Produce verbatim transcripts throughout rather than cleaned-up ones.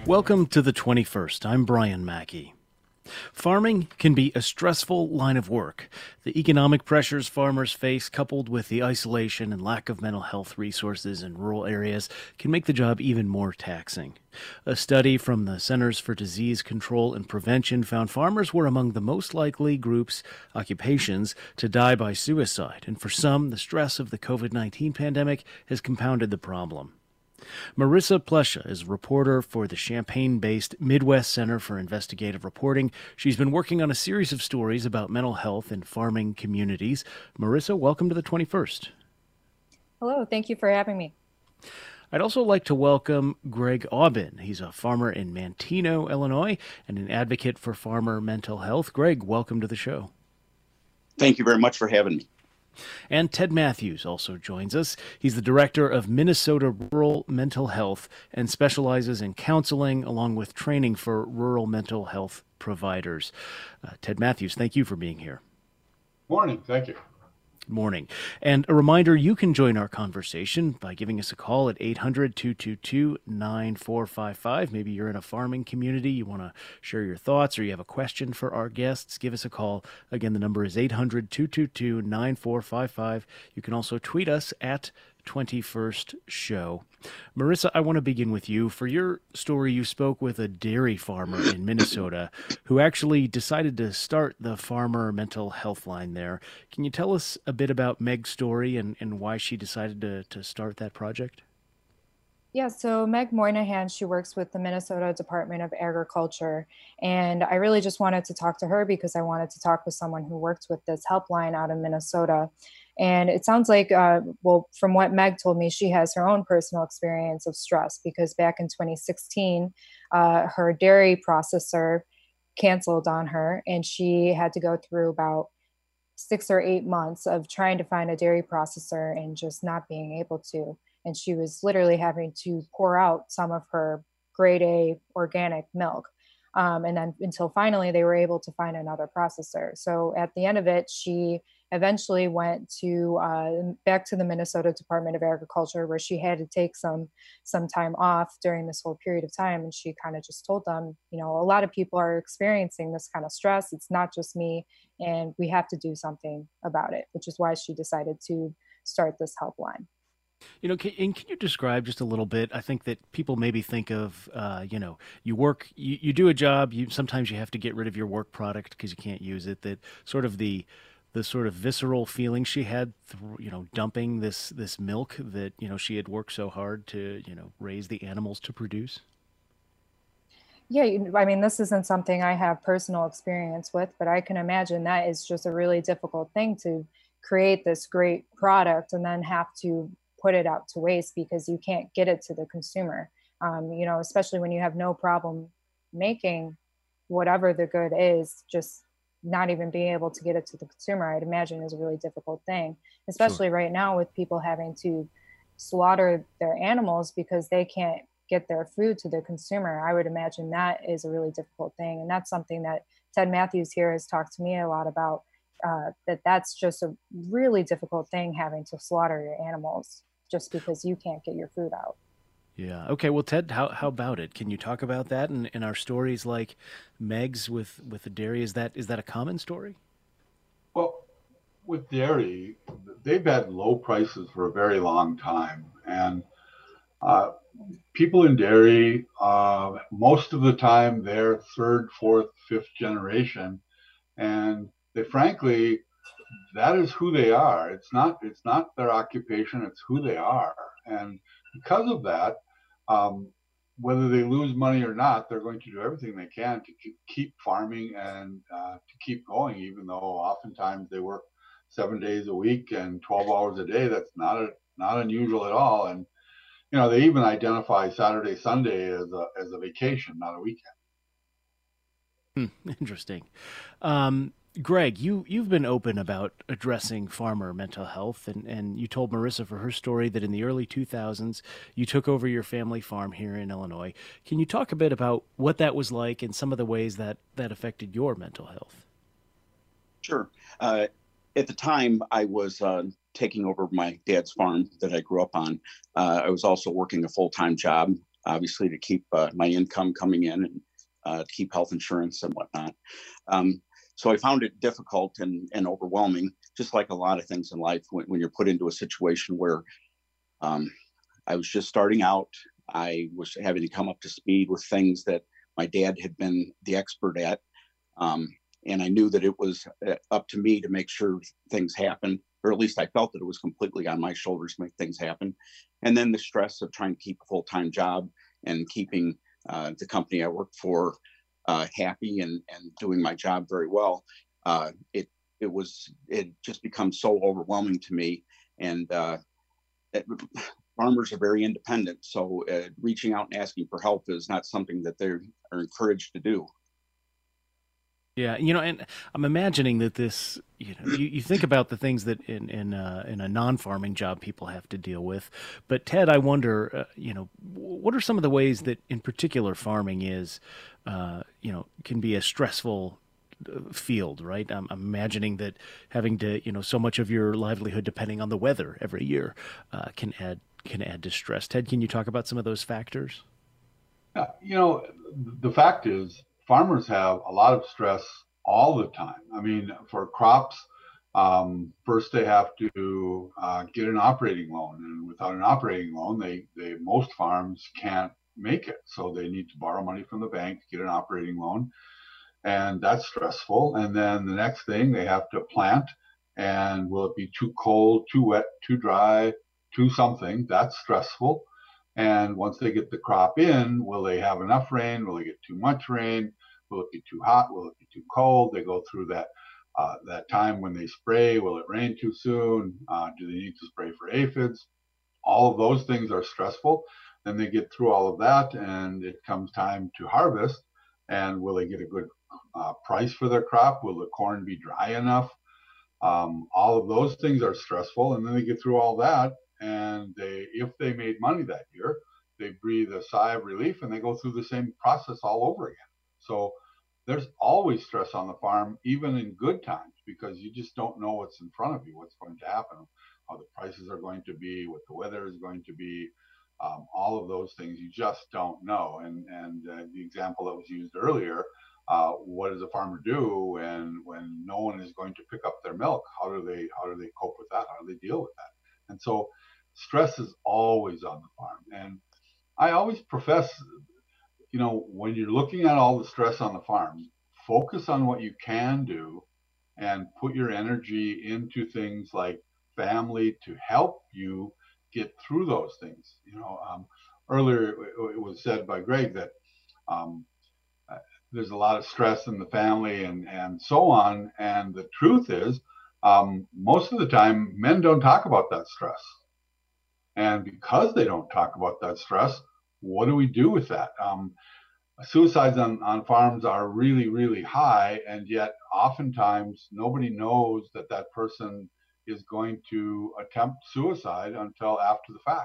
Welcome to the twenty-first. I'm Brian Mackey. Farming can be a stressful line of work. The economic pressures farmers face, coupled with the isolation and lack of mental health resources in rural areas, can make the job even more taxing. A study from the Centers for Disease Control and Prevention found farmers were among the most likely groups, occupations, to die by suicide, and for some, the stress of the covid nineteen pandemic has compounded the problem. Marissa Plesha is a reporter for the Champaign-based Midwest Center for Investigative Reporting. She's been working on a series of stories about mental health in farming communities. Marissa, welcome to the twenty-first. Hello, thank you for having me. I'd also like to welcome Greg Aubin. He's a farmer in Manteno, Illinois, and an advocate for farmer mental health. Greg, welcome to the show. Thank you very much for having me. And Ted Matthews also joins us. He's the director of Minnesota Rural Mental Health and specializes in counseling along with training for rural mental health providers. Uh, Ted Matthews, thank you for being here. Morning. Thank you. Morning. And a reminder, you can join our conversation by giving us a call at eight hundred, two two two, nine four five five. Maybe you're in a farming community, you want to share your thoughts, or you have a question for our guests, give us a call. Again, the number is eight hundred, two two two, nine four five five. You can also tweet us at twenty-first show. Marissa, I want to begin with you. For your story, you spoke with a dairy farmer in Minnesota who actually decided to start the farmer mental health line there. Can you tell us a bit about Meg's story and, and why she decided to, to start that project? Yeah, so Meg Moynihan, she works with the Minnesota Department of Agriculture. And I really just wanted to talk to her because I wanted to talk with someone who works with this helpline out in Minnesota. And it sounds like, uh, well, from what Meg told me, she has her own personal experience of stress because back in twenty sixteen, uh, her dairy processor canceled on her and she had to go through about six or eight months of trying to find a dairy processor and just not being able to. And she was literally having to pour out some of her grade A organic milk. Um, and then until finally they were able to find another processor. So at the end of it, she eventually went to uh, back to the Minnesota Department of Agriculture, where she had to take some some time off during this whole period of time. And she kind of just told them, you know, a lot of people are experiencing this kind of stress. It's not just me, and we have to do something about it, which is why she decided to start this helpline. You know, can, and can you describe just a little bit? I think that people maybe think of, uh, you know, you work, you, you do a job, you sometimes you have to get rid of your work product because you can't use it. That sort of the the sort of visceral feeling she had, through, you know, dumping this this milk that, you know, she had worked so hard to, you know, raise the animals to produce. Yeah, you- I mean, this isn't something I have personal experience with, but I can imagine that is just a really difficult thing to create this great product and then have to put it out to waste because you can't get it to the consumer. Um, you know, especially when you have no problem making whatever the good is, just not even being able to get it to the consumer, I'd imagine is a really difficult thing, Sure. especially right now with people having to slaughter their animals because they can't get their food to the consumer. I would imagine that is a really difficult thing. And that's something that Ted Matthews here has talked to me a lot about, uh, that that's just a really difficult thing, having to slaughter your animals just because you can't get your food out. Yeah. Okay. Well, Ted, how how about it? Can you talk about that in, in our stories like Meg's with with the dairy? Is that is that a common story? Well, with dairy, they've had low prices for a very long time. And uh, people in dairy, uh, most of the time, they're third, fourth, fifth generation. And they frankly, that is who they are. It's not, it's not their occupation, it's who they are. And because of that, um, whether they lose money or not, they're going to do everything they can to keep farming and uh, to keep going, even though oftentimes they work seven days a week and twelve hours a day. That's not a, not unusual at all. And you know, they even identify Saturday, Sunday as a as a vacation, not a weekend. Hmm, interesting. Um, Greg, you, you've been open about addressing farmer mental health, and, and you told Marissa for her story that in the early two thousands, you took over your family farm here in Illinois. Can you talk a bit about what that was like and some of the ways that, that affected your mental health? Sure. Uh, at the time, I was uh, taking over my dad's farm that I grew up on. Uh, I was also working a full-time job obviously to keep uh, my income coming in and uh, to keep health insurance and whatnot. Um, so I found it difficult and, and overwhelming, just like a lot of things in life when, when you're put into a situation where um, I was just starting out. I was having to come up to speed with things that my dad had been the expert at. Um, and I knew that it was up to me to make sure things happen, or at least I felt that it was completely on my shoulders to make things happen. And then the stress of trying to keep a full-time job and keeping uh, the company I worked for uh, happy and, and doing my job very well. Uh, it it was it just becomes so overwhelming to me. And uh, it, farmers are very independent, so uh, reaching out and asking for help is not something that they are encouraged to do. Yeah, you know, and I'm imagining that this, you know, you, you think about the things that in in, uh, in a non-farming job people have to deal with. But Ted, I wonder, uh, you know, what are some of the ways that, in particular, farming is, uh, you know, can be a stressful uh, field, right? I'm, I'm imagining that having to, you know, so much of your livelihood depending on the weather every year uh, can add can add to stress. Ted, can you talk about some of those factors? Yeah, you know, the fact is, farmers have a lot of stress all the time. I mean, for crops, um, first they have to uh, get an operating loan, and without an operating loan, they, they most farms can't make it. So they need to borrow money from the bank to get an operating loan, and that's stressful. And then the next thing, they have to plant, and will it be too cold, too wet, too dry, too something? That's stressful. And once they get the crop in, will they have enough rain? Will they get too much rain? Will it be too hot? Will it be too cold? They go through that uh, that time when they spray. Will it rain too soon? Uh, do they need to spray for aphids? All of those things are stressful. Then they get through all of that, and it comes time to harvest. And will they get a good uh, price for their crop? Will the corn be dry enough? Um, all of those things are stressful. And then they get through all that, and they, if they made money that year, they breathe a sigh of relief, and they go through the same process all over again. So there's always stress on the farm, even in good times, because you just don't know what's in front of you, what's going to happen, how the prices are going to be, what the weather is going to be, um, all of those things you just don't know. And and uh, the example that was used earlier, uh, what does a farmer do when when no one is going to pick up their milk? How do they how do they cope with that? How do they deal with that? And so stress is always on the farm. And I always profess, you know, when you're looking at all the stress on the farm, focus on what you can do and put your energy into things like family to help you get through those things. You know, um, earlier it was said by Greg that um, there's a lot of stress in the family and, and so on. And the truth is, um, most of the time, men don't talk about that stress. And because they don't talk about that stress, what do we do with that? Um, suicides on, on farms are really, really high, and yet oftentimes nobody knows that that person is going to attempt suicide until after the fact.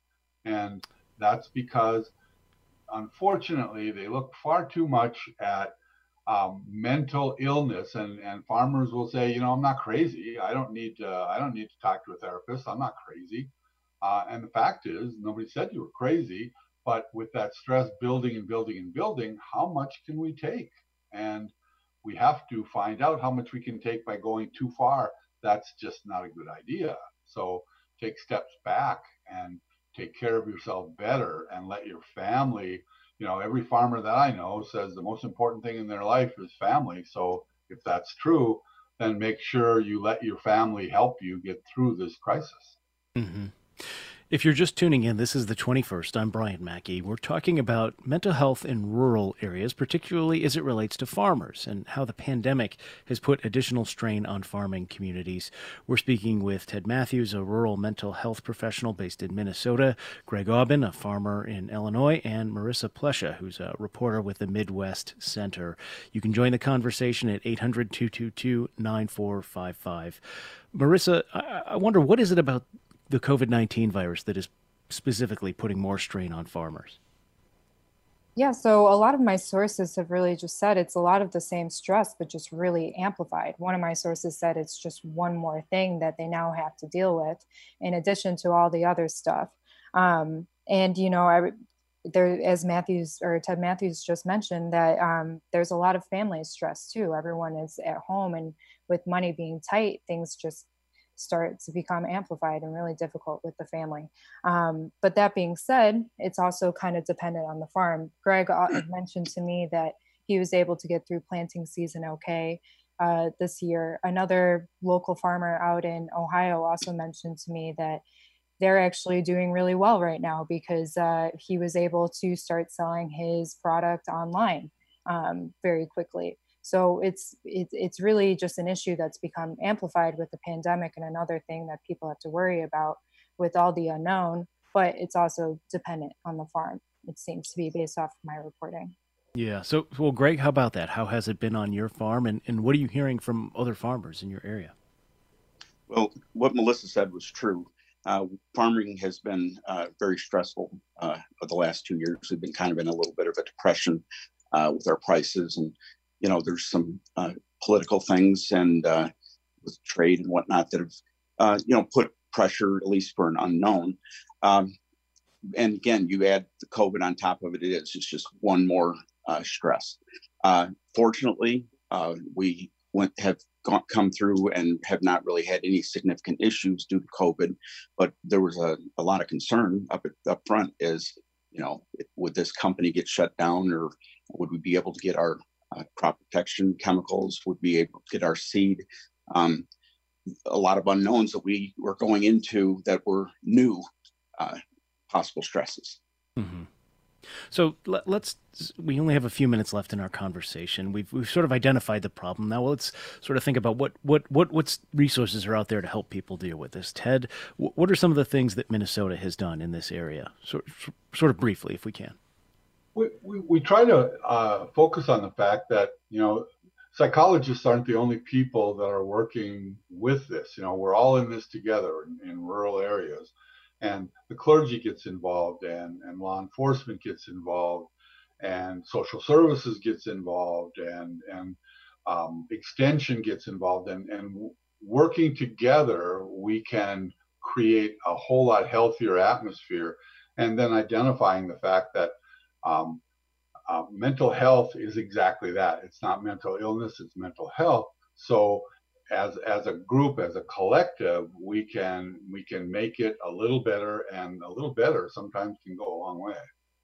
And that's because, unfortunately, they look far too much at um, mental illness, and, and farmers will say, you know, I'm not crazy. I don't need to, I don't need to talk to a therapist. I'm not crazy. Uh, and the fact is, nobody said you were crazy, but with that stress building and building and building, how much can we take? And we have to find out how much we can take by going too far. That's just not a good idea. So take steps back and take care of yourself better and let your family, you know, every farmer that I know says the most important thing in their life is family. So if that's true, then make sure you let your family help you get through this crisis. Mm-hmm. If you're just tuning in, this is the twenty-first. I'm Brian Mackey. We're talking about mental health in rural areas, particularly as it relates to farmers and how the pandemic has put additional strain on farming communities. We're speaking with Ted Matthews, a rural mental health professional based in Minnesota, Greg Aubin, a farmer in Illinois, and Marissa Plesha, who's a reporter with the Midwest Center. You can join the conversation at eight hundred, two two two, nine four five five. Marissa, I, I wonder, what is it about the COVID nineteen virus that is specifically putting more strain on farmers? Yeah, so a lot of my sources have really just said it's a lot of the same stress, but just really amplified. One of my sources said it's just one more thing that they now have to deal with, in addition to all the other stuff. Um, and, you know, I there, as Matthews or Ted Matthews just mentioned, that um, there's a lot of family stress too. Everyone is at home, and with money being tight, things just start to become amplified and really difficult with the family. Um, but that being said, it's also kind of dependent on the farm. Greg mentioned to me that he was able to get through planting season okay uh, this year. Another local farmer out in Ohio also mentioned to me that they're actually doing really well right now because uh, he was able to start selling his product online um, very quickly. So it's, it's it's really just an issue that's become amplified with the pandemic, and another thing that people have to worry about with all the unknown, but it's also dependent on the farm. It seems to be based off of my reporting. Yeah. So, well, Greg, how about that? How has it been on your farm, and, and what are you hearing from other farmers in your area? Well, what Melissa said was true. Uh, farming has been uh, very stressful uh, for the last two years. We've been kind of in a little bit of a depression uh, with our prices, and you know, there's some uh, political things and uh, with trade and whatnot that have uh, you know put pressure, at least for an unknown. Um, and again, you add the COVID on top of it. It is it's just one more uh, stress. Uh, fortunately, uh, we went have gone, come through and have not really had any significant issues due to COVID, but there was a, a lot of concern up at, up front is, you know, would this company get shut down, or would we be able to get our uh, crop protection chemicals? Would we be able to get our seed? Um, a lot of unknowns that we were going into that were new uh, possible stresses. Mm-hmm. So let, let's, we only have a few minutes left in our conversation. We've, we've sort of identified the problem. Now let's sort of think about what, what, what, what resources are out there to help people deal with this. Ted, what are some of the things that Minnesota has done in this area? Sort, sort of briefly, if we can. We, we, we try to uh, focus on the fact that, you know, psychologists aren't the only people that are working with this. You know, we're all in this together in, in rural areas. And the clergy gets involved, and, and law enforcement gets involved, and social services gets involved, and, and um, extension gets involved. And, and working together, we can create a whole lot healthier atmosphere. And then identifying the fact that um, uh, mental health is exactly that. It's not mental illness, it's mental health. So as as a group, as a collective, we can we can make it a little better, and a little better sometimes can go a long way.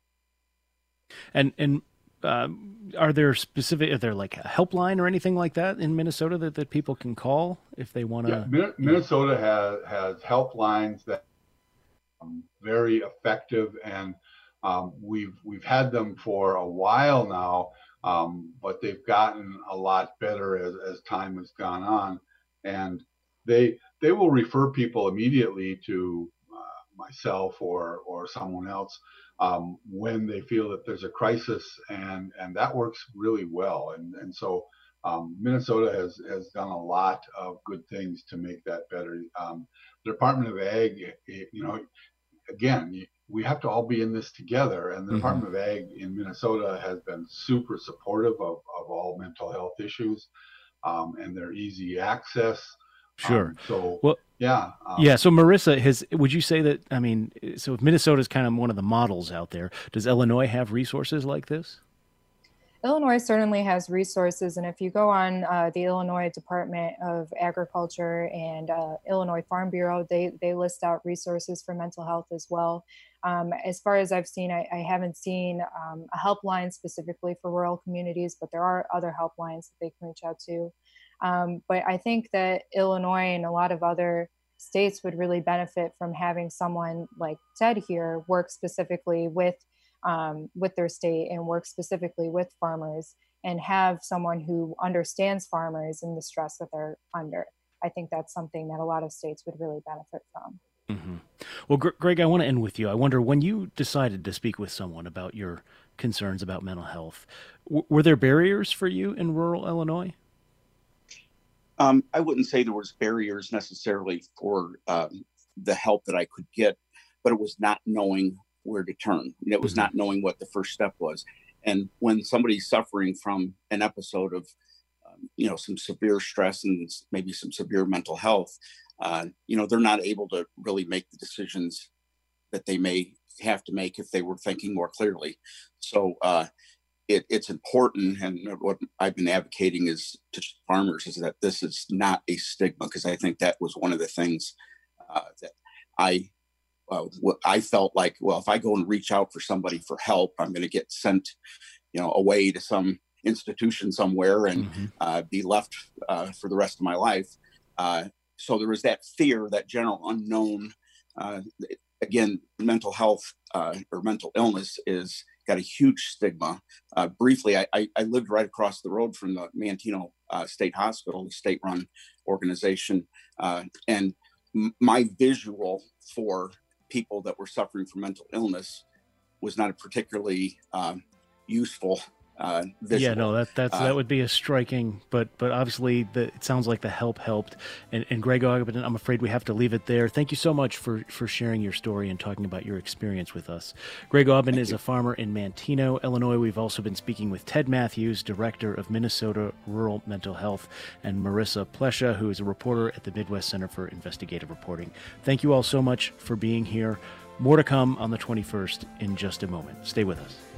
And and uh, are there specific, are there like a helpline or anything like that in Minnesota that, that people can call if they want to? Yeah, Minnesota has has helplines that are very effective, and um, we've we've had them for a while now. Um, but they've gotten a lot better as, as time has gone on, and they they will refer people immediately to uh, myself or or someone else um, when they feel that there's a crisis, and and that works really well. And and so um, Minnesota has has done a lot of good things to make that better. Um, the Department of Ag, you know, again, we have to all be in this together. And the mm-hmm. Department of Ag in Minnesota has been super supportive of, of all mental health issues, um, and their easy access. Sure. Um, so, well, yeah. Um, yeah. So Marissa, has, would you say that, I mean, so if Minnesota is kind of one of the models out there, does Illinois have resources like this? Illinois certainly has resources, and if you go on uh, the Illinois Department of Agriculture and uh, Illinois Farm Bureau, they, they list out resources for mental health as well. Um, as far as I've seen, I, I haven't seen um, a helpline specifically for rural communities, but there are other helplines that they can reach out to. Um, but I think that Illinois and a lot of other states would really benefit from having someone like Ted here work specifically with Um, with their state and work specifically with farmers, and have someone who understands farmers and the stress that they're under. I think that's something that a lot of states would really benefit from. Mm-hmm. Well, Greg, I want to end with you. I wonder, when you decided to speak with someone about your concerns about mental health, w- were there barriers for you in rural Illinois? Um, I wouldn't say there was barriers necessarily for um, the help that I could get, but it was not knowing where to turn. It was mm-hmm. not knowing what the first step was. And when somebody's suffering from an episode of, um, you know, some severe stress and maybe some severe mental health, uh, you know, they're not able to really make the decisions that they may have to make if they were thinking more clearly. So uh, it, it's important, and what I've been advocating is to farmers is that this is not a stigma, because I think that was one of the things uh, that I uh, I felt like, well, if I go and reach out for somebody for help, I'm going to get sent, you know, away to some institution somewhere and mm-hmm. uh, be left uh, for the rest of my life. Uh, so there was that fear, that general unknown. Uh, again, mental health uh, or mental illness is got a huge stigma. Uh, briefly, I, I, I lived right across the road from the Manteno uh, State Hospital, the state-run organization, uh, and m- my visual for people that were suffering from mental illness was not a particularly um, useful uh, visual. Yeah, no, that that's uh, that would be a striking, but but obviously the, it sounds like the help helped. And, and Greg Aubin, I'm afraid we have to leave it there. Thank you so much for for sharing your story and talking about your experience with us. Greg Aubin is you. a farmer in Manteno, Illinois. We've also been speaking with Ted Matthews, director of Minnesota Rural Mental Health, and Marissa Plesha, who is a reporter at the Midwest Center for Investigative Reporting. Thank you all so much for being here. More to come on the twenty-first in just a moment. Stay with us.